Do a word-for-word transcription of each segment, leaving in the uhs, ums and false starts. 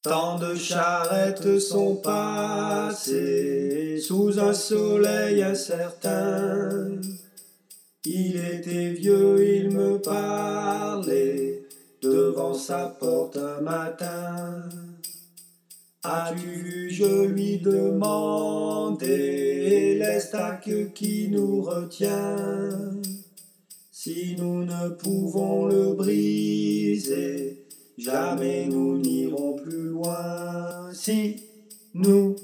Tant de charrettes sont passées sous un soleil incertain. Il était vieux, il me parlait devant sa porte un matin. As-tu vu, je lui demandais, l'estac qui nous retient? Si nous ne pouvons le briser, jamais nous n'irons plus loin. Si nous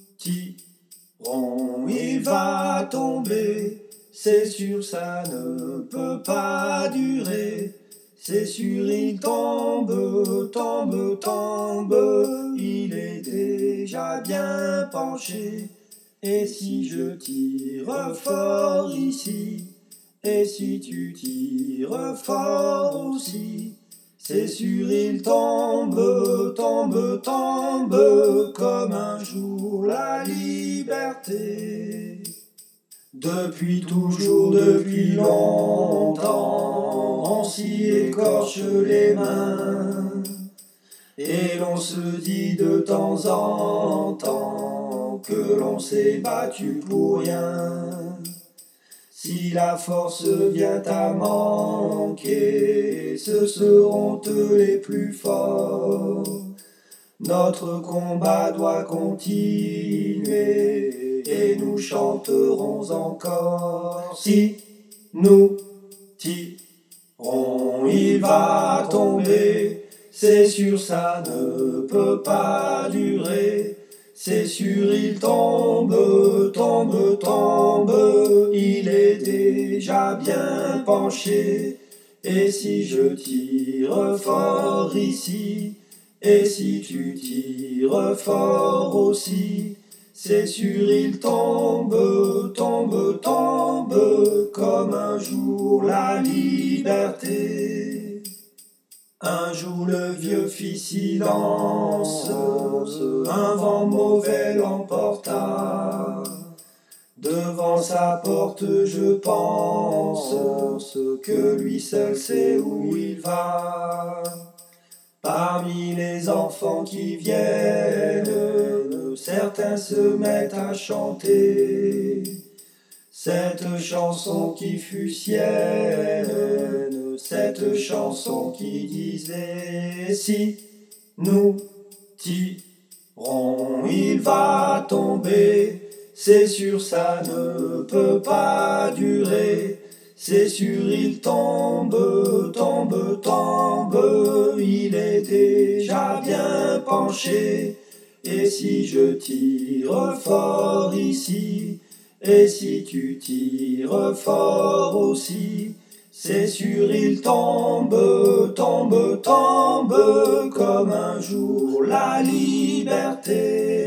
tirons, il va tomber. C'est sûr, ça ne peut pas durer. C'est sûr, il tombe, tombe, tombe. Il est déjà bien penché. Et si je tire fort ici, et si tu tires fort aussi, c'est sûr, il tombe, tombe, tombe, comme un jour la liberté. Depuis toujours, depuis longtemps, on s'y écorche les mains, et l'on se dit de temps en temps que l'on s'est battu pour rien. Si la force vient à manquer, ce seront eux les plus forts. Notre combat doit continuer et nous chanterons encore. Si nous tirons, il va tomber. C'est sûr, ça ne peut pas durer. C'est sûr, il tombe, tombe, tombe. Il est déjà bien penché. Et si je tire fort ici, et si tu tires fort aussi, c'est sûr, il tombe, tombe, tombe, comme un jour la liberté. Un jour le vieux fit silence, un vent mauvais l'emporta. Devant sa porte, je pense que lui seul sait où il va. Parmi les enfants qui viennent, certains se mettent à chanter cette chanson qui fut sienne, cette chanson qui disait: si nous tirons, il va tomber. C'est sûr, ça ne peut pas durer. C'est sûr, il tombe, tombe, tombe. Il est déjà bien penché. Et si je tire fort ici, et si tu tires fort aussi, c'est sûr, il tombe, tombe, tombe, comme un jour la liberté.